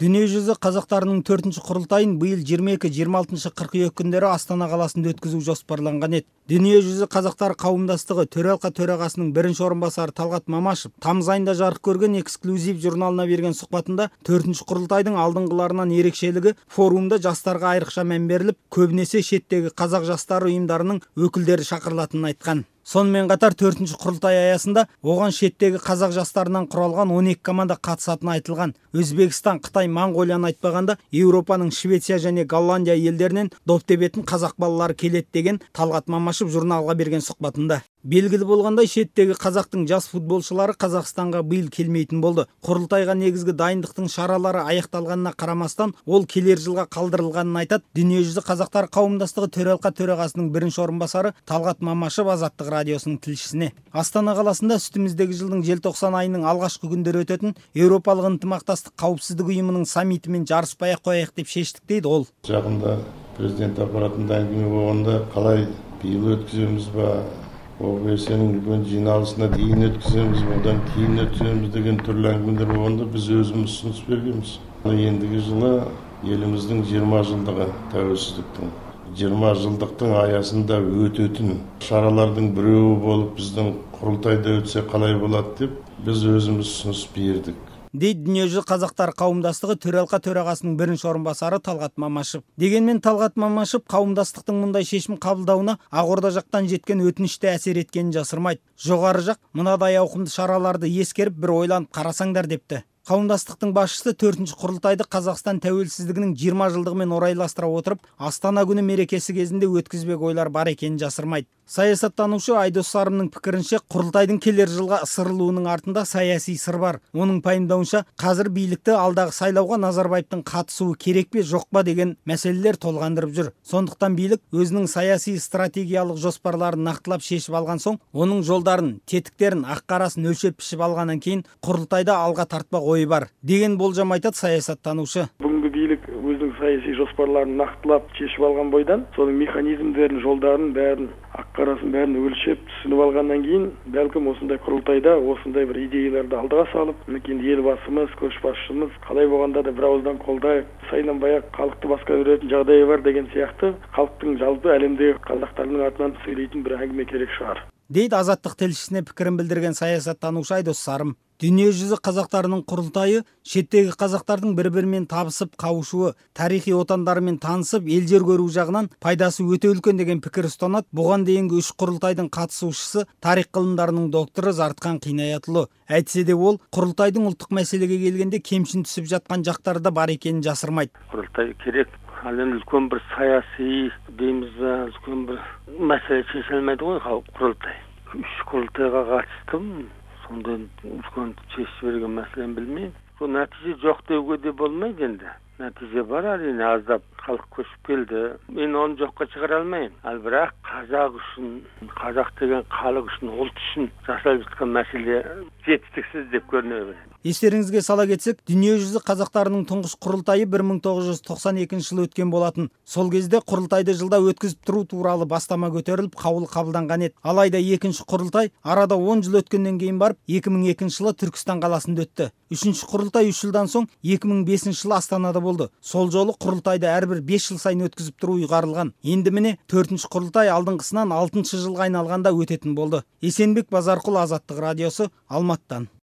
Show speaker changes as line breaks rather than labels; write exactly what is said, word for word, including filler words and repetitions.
Дүниежүзі қазақтарының төртінші құрылтайын биыл жиырма екі жиырма алтыншы қыркүйек күндері Астана қаласында өткізу жоспарланған еді. Дүниежүзі қазақтар қауымдастығы төралқа төрағасының бірінші орынбасары Талғат Мамашев тамыз айында жарық көрген эксклюзив журналына берген сұхбатында төртінші құрылтайдың алдыңғыларынан ерекшелігі форумда жастарға айрықша мән беріліп, көбінесе шеттегі қазақ жастары ұйымдарының өкілдері шақырылатынын айтқан. Сонымен қатар төртінші құрылтай аясында оған шеттегі қазақ жастарынан құралған он екі команда қатысатыны айтылған. Өзбекстан, Қытай, Моңғолияны айтпағанда Еуропаның Швеция және Голландия елдерінен доп тебетін қазақ балалары келеді деген Талғат Мамашев журналға берген сұхбатында. Белгілі болғандай, шеттегі қазақтың жас футболшылары Қазақстанға биыл келмейтін болды. Құрылтайға негізгі дайындықтың шаралары аяқталғанына қарамастан, ол келер жылға қалдырылғанын айтады. Дүниежүзі қазақтар қауымдастығы төралқа төрағасының бірінші орынбасары Талғат Мамашев Азаттық радиосының тілшісіне. Астана қаласында үстіміздегі жылдың желтоқсан айының алғашқы күндері өтетін Еуропалық ынтымақтастық қауіпсіздік ұйымының саммитімен жарыспай ақ қояйық деп шештік дейді ол.
Жақында президент аппаратында әңгіме болғанда қалай биыл өткіземіз ба, ОБС-нің үлкен жиналысына дейін өткіземіз, одан кейін өткіземіз деген түрлі әңгімелер болғанда біз өзіміз ұсыныс бергенбіз. Ендігі жылы еліміздің жиырма жылдығы тәуелсіздіктің. жиырма жылдықтың аясында өтетін шаралардың біреуі болып біздің құрылтайда өтсе қалай болады деп біз өзіміз ұсыныс бердік.
Дейді Дүниежүзі қазақтар қауымдастығы төралқа төрағасының бірінші орынбасары Талғат Мамашев. Дегенмен Талғат Мамашев қауымдастықтың мұндай шешім қабылдауына Ақорда жақтан жеткен өтініште әсер еткенін жасырмайды. Жоғары жақ мынадай ауқымды шараларды ескеріп бір ойланып қарасаңдар депті. Қауымдастықтың басшысы төртінші құрылтайды Қазақстан тәуелсіздігінің жиырма жылдығымен орайластыра отырып, Астана күні мерекесі кезінде өткізбек ойлар бар екенін жасырмайды. Саясаттанушы Айдос Сарымның пікірінше, құрылтайдың келер жылға ысырылуының артында саяси сыр бар. Оның пайымдауынша, қазір билікті алдағы сайлауға Назарбаевтың қатысуы керек пе, жоқ па деген мәселелер толғандырып жүр. Сондықтан билік өзінің саяси стратегиялық жоспарларын нақтылап шешіп алған соң, оның жолдарын, тетіктерін, ақ-қарасын өлшеп пішіп алғаннан кейін құрылтайда алға тартпақ ойы бар деген болжам айтады саясаттанушы.
Бүгінгі билік өзінің саяси жоспарларын нақтылап шешіп алған бойдан, соның механизмдерін, жолдарын бәрін, ақ-қарасын бәрін өлшеп түсініп алғаннан кейін, бәлкім осындай құрылтайда осындай бір идеяларды алдыға салып, мінекей елбасымыз, көшбасшымыз қалай болғанда да бір ауыздан қолдайық, сайланбай-ақ халықты басқа беретін жағдайы бар деген сияқты халықтың жалпы әлемдегі қазақтарының атынан сөйлейтін бір әңгіме керек шығар.
Дейді Азаттық тілшісіне пікірін білдірген саясаттанушы Айдос Сарым. Дүниежүзі қазақтарының құрылтайы шеттегі қазақтардың бір-бірімен табысып қауышуы, тарихи отандарымен танысып, ел жер көру жағынан пайдасы өте үлкен деген пікір ұстанады. Бұған дейінгі үш құрылтайдың қатысушысы тарих ғылымдарының докторы Зартқан Қинаятұлы. Әйтсе де ол құрылтайдың ұлттық мәселеге келгенде кемшін түсіп жатқан жақтары да бар екенін жасырмайды.
Құрылтай керек. Ал енді үлкен бір саяси дейміз бе, үлкен бір мәселе шеше алмайды ғой құрылтай. Үш құрылтайға қатыстым. Сонда үлкен шешіп берген мәселені білмеймін. Сол нәтиже жоқ деуге де болмайды енді. Нәтиже бар, әрине аздап халық көшіп келді. Мен оны жоққа шығара алмаймын. Ал бірақ қазақ үшін, қазақ деген халық үшін, ұлт үшін жасалып жатқан мәселе жетістіксіз деп көріне береді.
Естеріңізге сала кетсек, Дүниежүзі қазақтарының тұңғыш құрылтайы бір мың тоғыз жүз тоқсан екінші жылы өткен болатын. Сол кезде құрылтайды жылда өткізіп тұру туралы бастама көтеріліп, қаулы қабылданған еді. Алайда екінші құрылтай арада он жыл өткеннен кейін барып, екі мың екінші жылы Түркістан қаласында өтті. Үшінші құрылтай үш жылдан соң екі мың бесінші жылы Астанада болды. Сол жолы құрылтайды әрбір бес жыл сайын өткізіп тұру ұйғарылған. Енді міне төртінші құрылтай алдыңғысынан алтыншы жылға айналғанда өтетін болды. Есенбек Базарқұл, Азаттық радиосы, Алматыдан.